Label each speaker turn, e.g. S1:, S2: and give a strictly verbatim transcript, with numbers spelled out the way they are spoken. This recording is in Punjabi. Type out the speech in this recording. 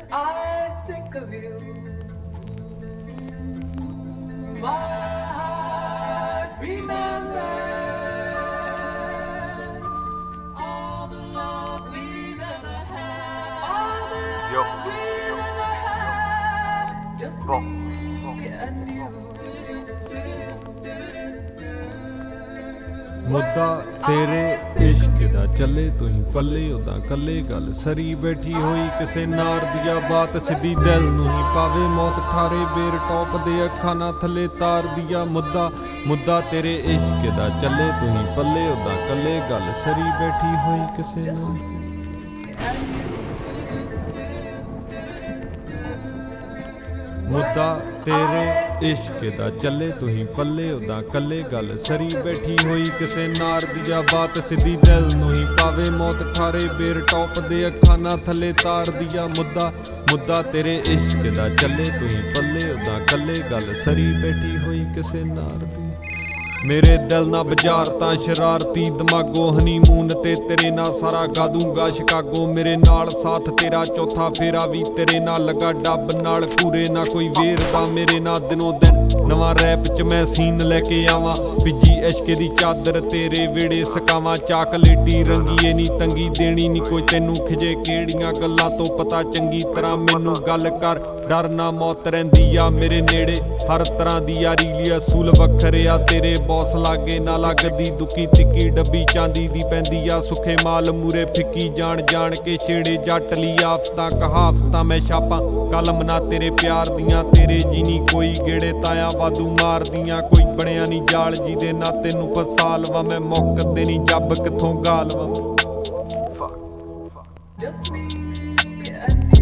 S1: I think of you. My heart remembers all the love we've ever had. All the
S2: Yo.
S1: love we've ever had. Just
S2: Bon.
S1: me and you.
S3: ਮੁੱਦਾ ਤੇਰੇ ਇਸ਼ਕ ਦਾ ਚੱਲੇ ਤੁਸੀਂ ਪੱਲੇ ਉਦਾਂ ਕੱਲੇ ਗੱਲ ਸਰੀ ਬੈਠੀ ਹੋਈ ਕਿਸੇ ਨਾਰ ਦੀਆਂ ਬਾਤ ਸਿੱਧੀ ਦਿਲ ਨੂੰ ਹੀ ਪਾਵੇ ਮੌਤ ਠਾਰੇ ਬੇਰ ਟੌਪ ਦੇ ਅੱਖਾਂ ਨਾਲ ਥੱਲੇ ਤਾਰ ਦੀਆਂ ਮੁੱਦਾ ਮੁੱਦਾ ਤੇਰੇ ਇਸ਼ਕ ਦਾ ਚੱਲੇ ਤੁਸੀਂ ਪੱਲੇ ਉਦਾਂ ਕੱਲੇ ਗੱਲ ਸਰੀ ਬੈਠੀ ਹੋਈ ਕਿਸੇ ਨਾਰ ਦੀ ਮੁੱਦਾ ਤੇਰੇ ਇਸ਼ਕ ਦਾ ਚੱਲੇ ਤੁਸੀਂ ਪੱਲੇ ਉਦਾਂ ਕੱਲੇ ਗੱਲ ਸਰੀ ਬੈਠੀ ਹੋਈ ਕਿਸੇ ਨਾਰ ਦੀਆਂ ਬਾਤ ਸਿੱਧੀ ਦਿਲ ਨੂੰ ਹੀ ਪਾਵੇ ਮੌਤ ਠਾਰੇ ਬੇਰ ਟੌਪ ਦੇ ਅੱਖਾਂ ਨਾਲ ਥੱਲੇ ਤਾਰ ਦੀਆਂ ਮੁੱਦਾ ਮੁੱਦਾ ਤੇਰੇ ਇਸ਼ਕ ਦਾ ਚੱਲੇ ਤੁਸੀਂ ਪੱਲੇ ਉਦਾਂ ਕੱਲੇ ਗੱਲ ਸਰੀ ਬੈਠੀ ਹੋਈ ਕਿਸੇ ਨਾਰ ਦੀ ਮੇਰੇ ਦਿਲ ਨਾਲ ਬਾਜ਼ਾਰ ਤਾਂ ਸ਼ਰਾਰਤੀ ਦਿਮਾਗੋ ਹਨੀਮੂਨ ਤੇ ਤੇਰੇ ਨਾਲ ਸਾਰਾ ਗਾ ਦੂੰਗਾ ਸ਼ਿਕਾਗੋ ਮੇਰੇ ਨਾਲ ਸਾਥ ਤੇਰਾ ਚੌਥਾ ਫੇਰਾ ਵੀ ਤੇਰੇ ਨਾਲ ਲੱਗਾ ਡੱਬ ਨਾਲ ਕੂਰੇ ਨਾ ਕੋਈ ਵੇਰਦਾ ਮੇਰੇ ਨਾਲ ਦਿਨੋਂ ਦਿਨ ਨਵਾਂ ਰੈਪ ਚ ਮੈਂ ਸੀਨ ਲੈ ਕੇ ਆਵਾਂ ਭਿੱਜੀ ਇਸ਼ਕ ਦੀ ਚਾਦਰ ਤੇਰੇ ਵੇੜੇ ਸਕਾਵਾਂ ਚਾਕਲੇਟੀ ਰੰਗੀਏ ਨੀ ਤੰਗੀ ਦੇਣੀ ਨੀ ਕੋਈ ਤੈਨੂੰ ਖਿਜੇ ਕਿਹੜੀਆਂ ਗੱਲਾਂ ਤੋਂ ਪਤਾ ਚੰਗੀ ਤਰ੍ਹਾਂ ਮੈਨੂੰ ਗੱਲ ਕਰ ਡਰ ਨਾ ਮੌਤ ਰਹਿੰਦੀ ਆ ਮੇਰੇ ਨੇੜੇ ਹਰ ਤਰ੍ਹਾਂ ਦੀ ਯਾਰੀ ਲਈ ਅਸੂਲ ਵੱਖਰੇ ਆ ਤੇਰੇ ਬੌਸ ਲਾਗੇ ਨਾ ਲੱਗਦੀ ਦੁੱਕੀ ਤਿੱਕੀ ਡੱਬੀ ਚਾਂਦੀ ਦੀ ਪੈਂਦੀ ਆ ਸੁੱਖੇ ਮਾਲ ਮੂਰੇ ਫਿੱਕੀ ਜਾਣ ਜਾਣ ਕੇ ਛੇੜੇ ਜੱਟ ਲਈ ਆਫਤਾਂ ਕਹਾਵਤਾਂ ਮੈਂ ਛਾਪਾਂ ਕਲਮ ਨਾ ਤੇਰੇ ਪਿਆਰ ਦੀਆਂ ਤੇਰੇ ਜੀ ਨੀ ਕੋਈ ਗੇੜੇ ਤਾਇਆ ਵਾਧੂ ਮਾਰਦੀਆਂ ਕੋਈ ਬਣਿਆ ਨੀ ਜਾਲ ਜੀ ਦੇ ਨਾ ਤੈਨੂੰ ਫਸਾ ਲਵਾਂ ਮੈਂ ਮੁੱਕਦੇ ਨੀ ਜੱਬ ਕਿੱਥੋਂ ਗਾ ਲਵਾਂ
S1: Just me and you.